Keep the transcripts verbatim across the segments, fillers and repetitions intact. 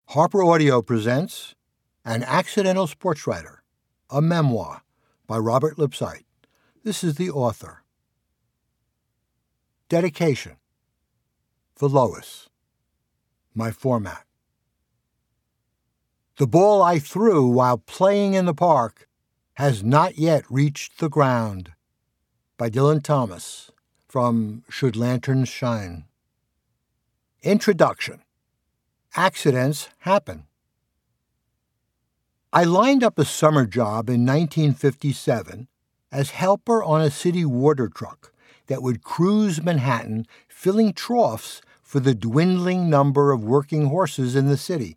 Harper Audio presents An Accidental Sports Writer, a memoir by Robert Lipsyte. This is the author. Dedication. For Lois. My format. The ball I threw while playing in the park has not yet reached the ground. By Dylan Thomas, from Should Lanterns Shine. Introduction. Accidents happen. I lined up a summer job in nineteen fifty-seven as helper on a city water truck that would cruise Manhattan filling troughs for the dwindling number of working horses in the city.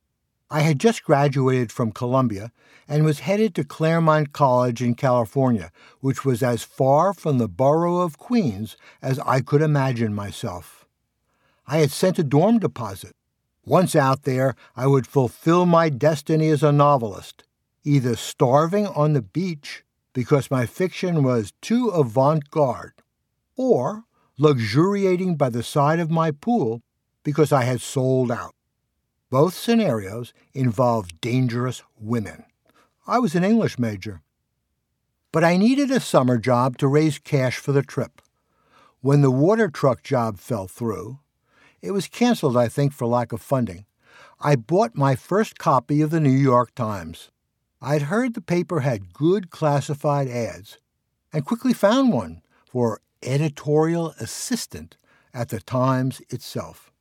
I had just graduated from Columbia and was headed to Claremont College in California, which was as far from the borough of Queens as I could imagine myself. I had sent a dorm deposit. Once out there, I would fulfill my destiny as a novelist, either starving on the beach because my fiction was too avant-garde, or luxuriating by the side of my pool because I had sold out. Both scenarios involved dangerous women. I was an English major. But I needed a summer job to raise cash for the trip. When the water truck job fell through, it was canceled, I think, for lack of funding, I bought my first copy of the New York Times. I'd heard the paper had good classified ads, and quickly found one for editorial assistant at the Times itself.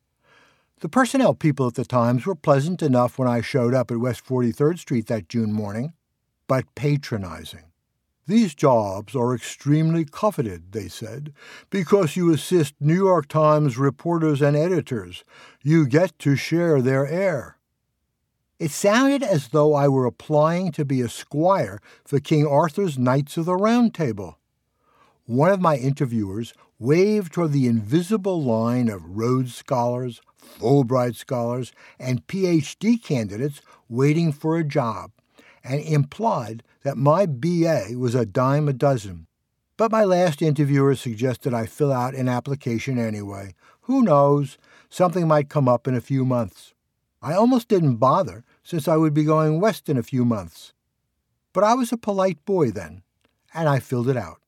The personnel people at the Times were pleasant enough when I showed up at West forty-third Street that June morning, but patronizing. These jobs are extremely coveted, they said, because you assist New York Times reporters and editors. You get to share their air. It sounded as though I were applying to be a squire for King Arthur's Knights of the Round Table. One of my interviewers waved toward the invisible line of Rhodes Scholars, Fulbright Scholars, and P H D candidates waiting for a job, and implied that my B A was a dime a dozen. But my last interviewer suggested I fill out an application anyway. Who knows? Something might come up in a few months. I almost didn't bother, since I would be going west in a few months. But I was a polite boy then, and I filled it out.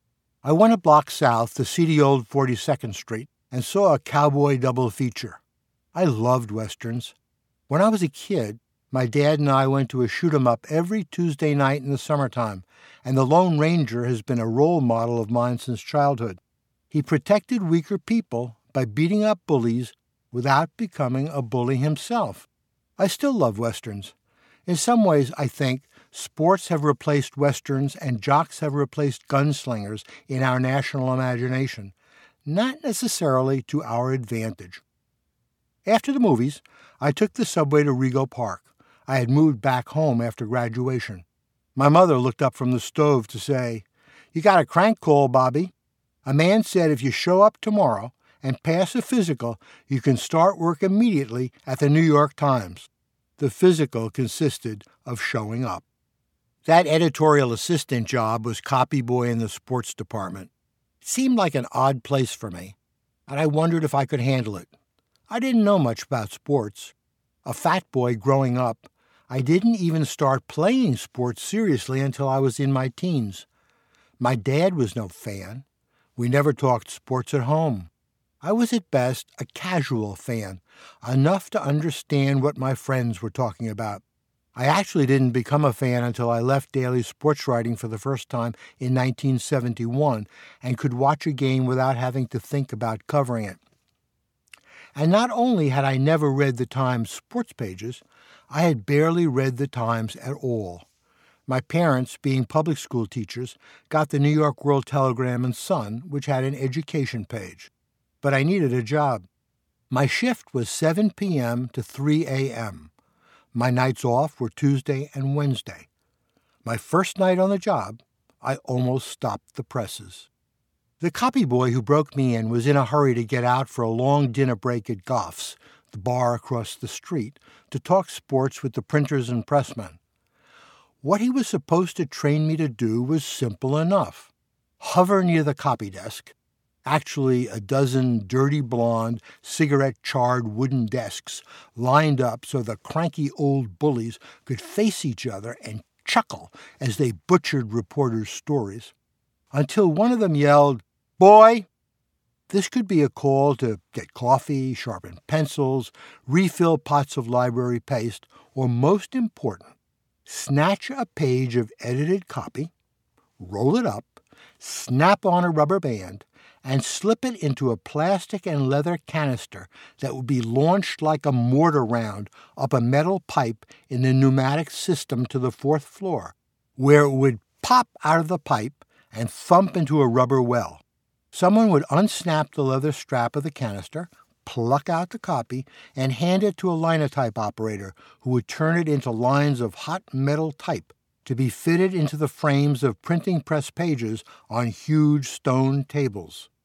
I went a block south to seedy old forty-second Street and saw a cowboy double feature. I loved westerns. When I was a kid, my dad and I went to a shoot-'em-up every Tuesday night in the summertime, and the Lone Ranger has been a role model of mine since childhood. He protected weaker people by beating up bullies without becoming a bully himself. I still love westerns. In some ways, I think, sports have replaced westerns and jocks have replaced gunslingers in our national imagination, not necessarily to our advantage. After the movies, I took the subway to Rego Park. I had moved back home after graduation. My mother looked up from the stove to say, "You got a crank call, Bobby. A man said if you show up tomorrow and pass a physical, you can start work immediately at the New York Times." The physical consisted of showing up. That editorial assistant job was copy boy in the sports department. It seemed like an odd place for me, and I wondered if I could handle it. I didn't know much about sports. A fat boy growing up, I didn't even start playing sports seriously until I was in my teens. My dad was no fan. We never talked sports at home. I was at best a casual fan, enough to understand what my friends were talking about. I actually didn't become a fan until I left daily sports writing for the first time in nineteen seventy-one and could watch a game without having to think about covering it. And not only had I never read the Times sports pages, I had barely read the Times at all. My parents, being public school teachers, got the New York World Telegram and Sun, which had an education page. But I needed a job. My shift was seven p.m. to three a.m. My nights off were Tuesday and Wednesday. My first night on the job, I almost stopped the presses. The copy boy who broke me in was in a hurry to get out for a long dinner break at Goff's, the bar across the street, to talk sports with the printers and pressmen. What he was supposed to train me to do was simple enough. Hover near the copy desk, actually a dozen dirty blonde, cigarette-charred wooden desks lined up so the cranky old bullies could face each other and chuckle as they butchered reporters' stories. Until one of them yelled, "Boy!" This could be a call to get coffee, sharpen pencils, refill pots of library paste, or most important, snatch a page of edited copy, roll it up, snap on a rubber band, and slip it into a plastic and leather canister that would be launched like a mortar round up a metal pipe in the pneumatic system to the fourth floor, where it would pop out of the pipe and thump into a rubber well. Someone would unsnap the leather strap of the canister, pluck out the copy, and hand it to a linotype operator who would turn it into lines of hot metal type to be fitted into the frames of printing press pages on huge stone tables.